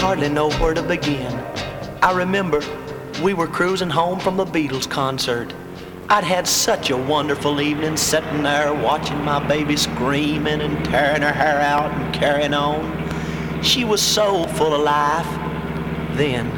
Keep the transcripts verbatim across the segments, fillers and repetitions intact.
hardly know where to begin. I remember we were cruising home from the Beatles concert. I'd had such a wonderful evening sitting there watching my baby screaming and tearing her hair out and carrying on. She was so full of life then.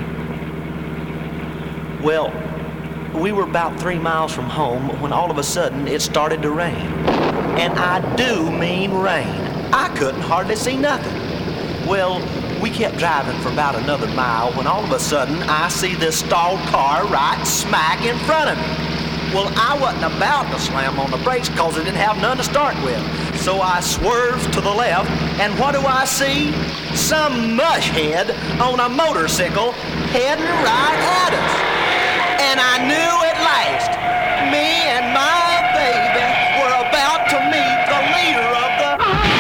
Well, we were about three miles from home when all of a sudden it started to rain. And I do mean rain. I couldn't hardly see nothing. Well, we kept driving for about another mile when all of a sudden I see this stalled car right smack in front of me. Well, I wasn't about to slam on the brakes because I didn't have none to start with. So I swerved to the left, and what do I see? Some mushhead on a motorcycle heading right at us. And I knew at last, me and my baby were about to meet the leader of the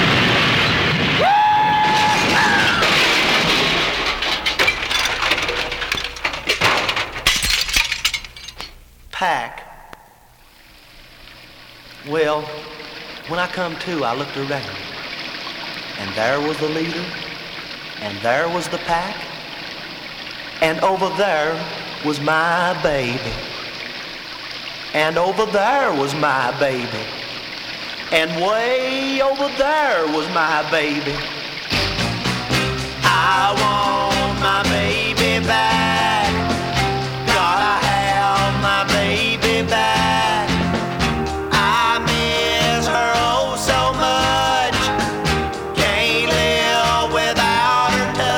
pack. Well, when I come to, I looked around, and there was the leader, and there was the pack, and over there was my baby, and over there was my baby, and way over there was my baby. I want my baby back, gotta have my baby back. I miss her oh so much, can't live without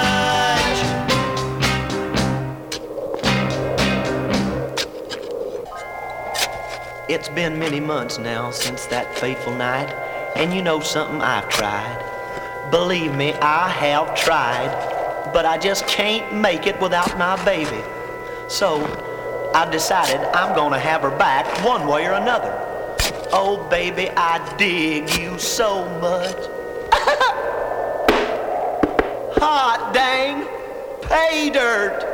her touch. It's been many months now since that fateful night, and you know something, I've tried. Believe me, I have tried, but I just can't make it without my baby. So I've decided I'm gonna have her back one way or another. Oh baby, I dig you so much. Hot dang, pay dirt.